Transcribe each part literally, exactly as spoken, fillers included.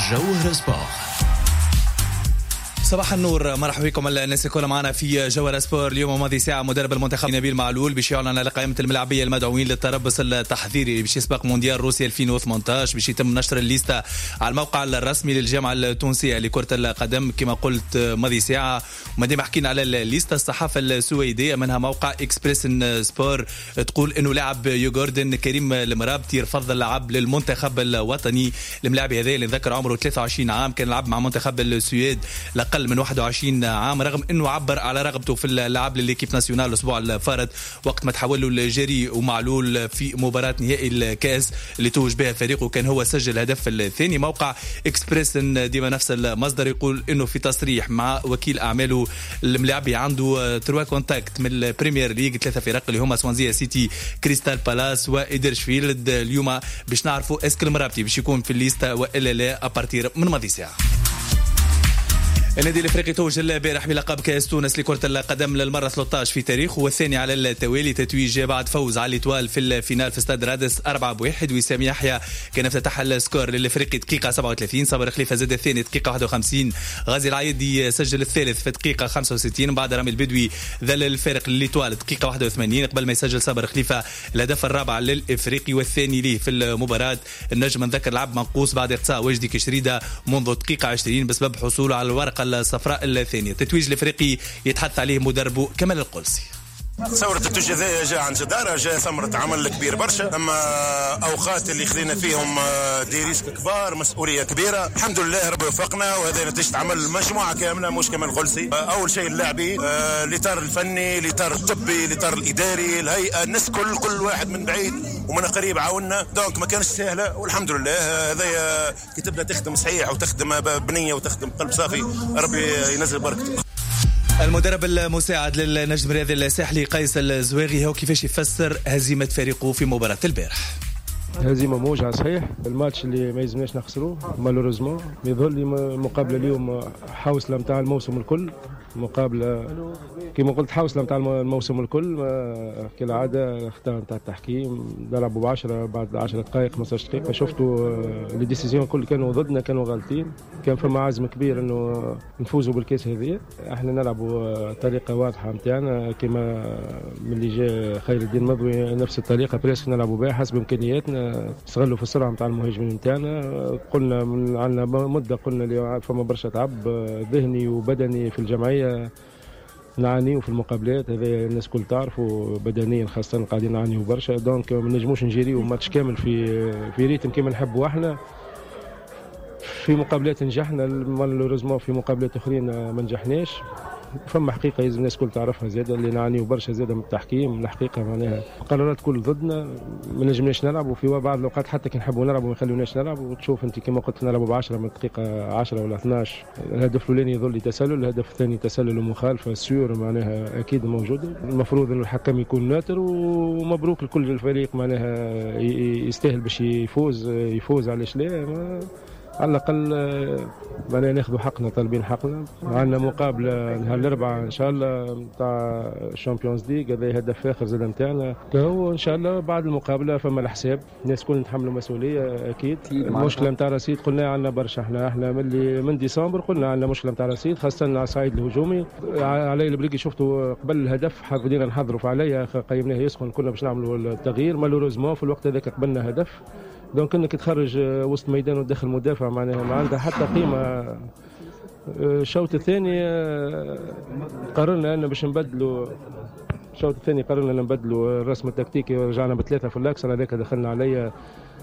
جوهر سبور. صباح النور، مرحبا بكم الناس الكل معنا في جوهر سبور. اليوم ماضي ساعة مدرب المنتخب نبيل معلول باش يعلن على قائمة الملاعبية المدعوين للتربص التحضيري باش يسبق مونديال روسيا ألفين وثمانية عشر. باش يتم نشر الليستة على الموقع الرسمي للجامعة التونسية لكرة القدم كما قلت ماضي ساعة. ومادام حكينا على الليستة، الصحافة السويدية منها موقع اكسبريس سبور تقول انه لاعب يوغوردن كريم المرابطي يرفض اللعب للمنتخب الوطني. الملاعب هذا اللي نذكر عمره ثلاثة وعشرين عام، كان لعب مع منتخب السويد لقل من واحد وعشرين عام، رغم انه عبر على رغبته في اللعب لليكيب ناسيونال الاسبوع الفارط وقت ما تحول له الجري ومعلول في مباراة نهائي الكاس اللي توج بها فريقه، كان هو سجل الهدف الثاني. موقع اكسبريس ديما نفس المصدر يقول انه في تصريح مع وكيل اعماله الملاعبي عنده تروا كونتاكت من البريمير ليج، ثلاثه فرق اللي هما سوانزيا سيتي، كريستال بالاس وإيدرشفيلد. اليوم باش نعرفوا اسك المرابطي باش يكون في الليسته والا لا ابارتير من ماضي ساعه. النادي الافريقي توج البارح بلقب كاس تونس لكرة القدم للمرة ثلاثة عشر في تاريخه، والثاني على التوالي، تتويج بعد فوز على الإتوال في الفينال في استاد رادس أربعة بواحد. وسام يحيى كان افتتح السكور للافريقي دقيقة سبعة وثلاثين، صابر خليفة زاد الثاني دقيقة واحد وخمسين، غازي العايدي سجل الثالث في دقيقة خمسة وستين، بعد رامي البدوي ذل الفارق للإتوال دقيقة واحد وثمانين قبل ما يسجل صابر خليفة الهدف الرابع للافريقي والثاني ليه في المباراة. النجم نذكر لعب منقوص بعد اقصاء وجدي كشريدة منذ دقيقة عشرين بسبب حصوله على الورقة الصفراء الثانية. التتويج الافريقي يتحدث عليه مدربه كمال القلسي. تصور التتويج هذا جاء عن جدارة، جاء ثمرة عمل كبير برشا، اما اوقات اللي خذينا فيهم دي ريسك كبار، مسؤولية كبيرة. الحمد لله ربي وفقنا، وهذا نتيجة عمل مجموعة كاملة مش كمال القلسي. اول شيء اللاعبي، الاطار الفني، الاطار الطبي، الاطار الاداري، الهيئة، الناس كل كل واحد من بعيد ومن قريب عاوننا، دونك ما كانش سهلة والحمد لله. هذا كي تبدا تخدم صحيح وتخدم بنية وتخدم قلب صافي ربي ينزل بركته. المدرب المساعد للنجم الرياضي الساحلي قيس الزواغي هو كيفاش يفسر هزيمة فريقه في مباراة البارح. هزيمة موجعة صحيح، الماتش اللي ما يلزمناش نخسروه مالوريزمون. يظهر لي مقابلة اليوم حوصلة متاع الموسم الكل، مقابلة كما قلت حوصلة متاع الموسم الكل. كالعادة اختار متاع التحكيم، نلعبوا بعشرة بعد عشرة دقائق خمسطاش دقيقة. شفتوا لي ديسيزيون كل كانوا ضدنا، كانوا غالطين. كان فما عزم كبير انه نفوزوا بالكاس هذه. احنا نلعبوا طريقة واضحة متاعنا كما من اللي جاء خير الدين مضوي، نفس الطريقة بريسك نلعبوا بها حسب امكانياتنا، نستغلوا في السرعة متاع المهاجمين متاعنا. قلنا من عندنا مدة قلنا اللي فما برشا تعب ذهني وبدني في الجمعية نعاني وفي المقابلات، هذا الناس كل تعرفوا بدنيا خاصة قاعدين نعانيوا برشا. دونك ما نجموش نجريو ماتش كامل في في ريتم كما نحبوا احنا. في مقابلات نجحنا مالوريزمون، في مقابلات اخرين ما نجحناش. فما حقيقه لازم الناس كل تعرفها زاده، اللي نعانيوا برشا زاده من التحكيم. الحقيقه معناها قرارات كل ضدنا، ما نجمناش نلعب. وفي بعض الاوقات حتى كي نحبوا نلعبوا ما يخلوناش نلعب. وتشوف انت كما قلت نلعبوا ب عشرة من الدقيقه عشرة ولا اثناش. الهدف الاولاني يظل لي تسلل، الهدف الثاني تسلل ومخالفه سيور معناها اكيد موجوده. المفروض انه الحكم يكون ناتر، ومبروك لكل الفريق معناها يستاهل باش يفوز يفوز علاش لا. على الأقل بدنا ناخذوا حقنا، طالبين حقنا. عندنا مقابلة نهار الأربعاء إن شاء الله نتاع الشامبيونز ليج، هذا هدف آخر زاد نتاعنا. وإن شاء الله بعد المقابلة فما الحساب، الناس كل نتحملوا مسؤولية أكيد. المشكلة نتاع رصيد قلنا عندنا برشا، احنا احنا من اللي من ديسمبر قلنا عندنا مشكلة نتاع رصيد، خاصة على الصعيد الهجومي. علي البريقي شفتوا قبل الهدف بدينا نحضروا في عليا، قيمناه يسخن، كنا باش نعملوا التغيير. مالوريزمون في الوقت هذاك قبلنا هدف، دونك انك تخرج وسط ميدان وتدخل مدافع معناها ما عندها حتى قيمه. الشوط الثاني قررنا ان باش نبدلوا، الشوط الثاني قررنا ان نبدلوا الرسم التكتيكي ورجعنا بثلاثه في الاكسل. هذاك دخلنا عليا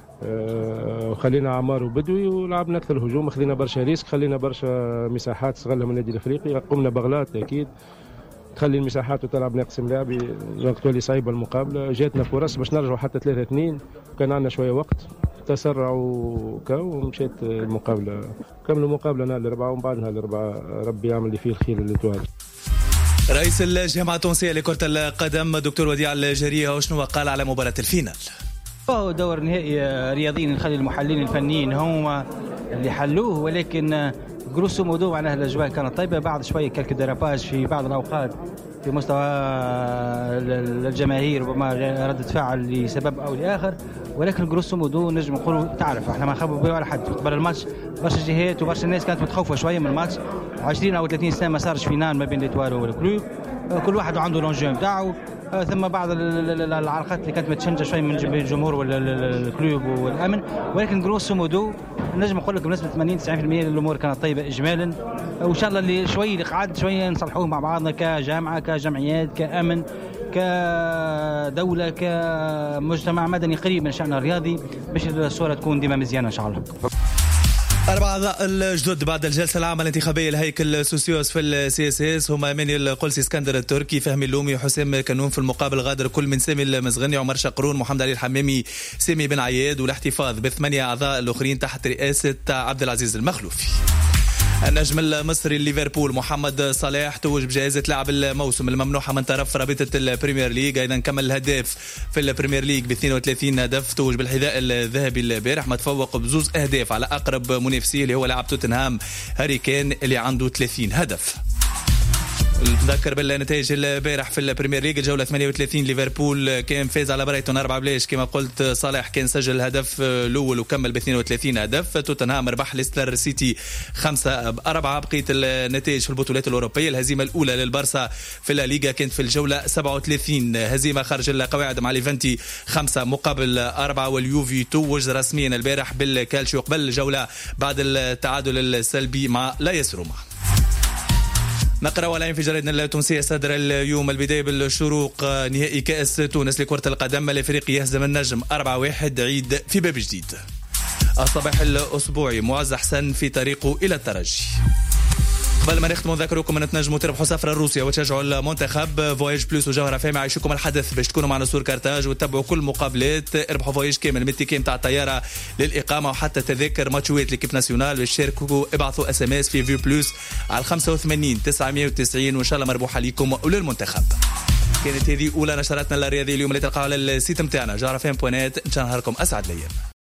وخلينا عمار وبدوي ولعبنا اكثر هجوم، خلينا برشا ريسك، خلينا برشا مساحات استغلها من النادي الافريقي. قمنا بغلات اكيد، تخلي المساحات وتلعب ناقص ملاعبي، دونك تولي صعيبه المقابله. جاتنا فرص باش نرجعوا حتى ثلاثة اثنين، كان عندنا شويه وقت، تسرعوا كاو ومشيت المقابله. كملوا المقابله نهار الاربعاء، ومن بعد نهار الاربعاء ربي يعمل اللي فيه الخير اللي توالي. رئيس الجامعه التونسيه لكره القدم دكتور وديع الجريه وشنو قال على مباراه الفينال؟ هو دور نهائي رياضيين، نخلي المحللين الفنيين هم اللي حلوه، ولكن جروسو مودو معناها الاجواء كانت طيبه. بعد شويه كالك ديراباج في بعض الاوقات في مستوى الجماهير، ربما ردة فعل لسبب او لاخر. ولكن جروسو مودو نجم نقولوا تعرف احنا ما نخبوا بيه ولا حد قبل الماتش برشا جهات وبرشا الناس كانت متخوفه شويه من الماتش. عشرين او ثلاثين سنه ما صارش فينال ما بين ليتوال والكلوب، كل واحد عنده لونجو نتاعو. ثم بعض العلاقات اللي كانت متشنجه شويه من الجمهور والكلوب والامن، ولكن جروسو مودو نجم نقول لك بنسبه ثمانين تسعين بالمئة الامور كانت طيبه اجمالا، وان شاء الله اللي شوي اللي قعد شويه نصلحوه مع بعضنا كجامعه كجمعيات كامن كدوله كمجتمع مدني قريب من شأننا الرياضي باش الصوره تكون ديما مزيانه ان شاء الله. أربعة أعضاء الجدد بعد الجلسة العامة الانتخابية لهيكل سوسيوس في السي اس اس هما ماني القلسي اسكندر التركي فهمي اللومي حسام كنون. في المقابل غادر كل من سامي المزغني عمر شقرون محمد علي الحمامي سامي بن عياد، والاحتفاظ بثمانية أعضاء الآخرين تحت رئاسة عبد العزيز المخلوفي. النجم المصري ليفربول محمد صلاح توج بجائزة لاعب الموسم الممنوحة من طرف رابطة البريمير ليج. أيضا كمل الهداف في البريمير ليج ب اثنين وثلاثين هدف، توج بالحذاء الذهبي البارح، متفوق بزوز أهداف على أقرب منافسيه اللي هو لاعب توتنهام هاري كين اللي عنده ثلاثين هدف. نذكر بالنتائج البارح في البريمير ليج الجوله ثمانية وثلاثين ليفربول كان فاز على برايتون أربعة بلاش كما قلت. صالح كان سجل الهدف الاول وكمل ب اثنين وثلاثين هدف. توتنهام ربح ليستر سيتي خمسة بأربعة. بقيه النتائج في البطولات الاوروبيه الهزيمه الاولى للبارسا في الليغا كانت في الجوله سبعة وثلاثين، هزيمه خارج القواعد مع ليفانتي خمسة مقابل أربعة. واليوفي توج رسميا البارح بالكالشيو قبل الجوله بعد التعادل السلبي مع لايس روما. نقرأ والعين في جريدنا التونسية صدر اليوم البداية بالشروق نهائي كأس تونس لكرة القدم الافريقي يهزم النجم أربعة واحد عيد في باب جديد. الصباح الأسبوعي معز حسن في طريقه إلى الترجي. قبل ما نختم نذكركم ان تنجموا تربحوا سفره لروسيا وتشجعوا المنتخب. فوايج بلوس وجوهره فهم يعيشوكم الحدث باش تكونوا معنا سور كارتاج وتتبعوا كل مقابلات. اربحوا فوايج كامل من التيكي نتاع الطياره للاقامه وحتى تذاكر ماتشوات ليكيب ناسيونال. باش تشاركوا ابعثوا اس ام اس في فيو بلوس على خمسة وثمانين تسعمية وتسعين وان شاء الله مربوحه ليكم وللمنتخب. كانت هذه اولى نشراتنا الرياضيه اليوم اللي تلقاها على السيت نتاعنا جوهره فهم بوينات. ان شاء الله نهاركم اسعد الايام.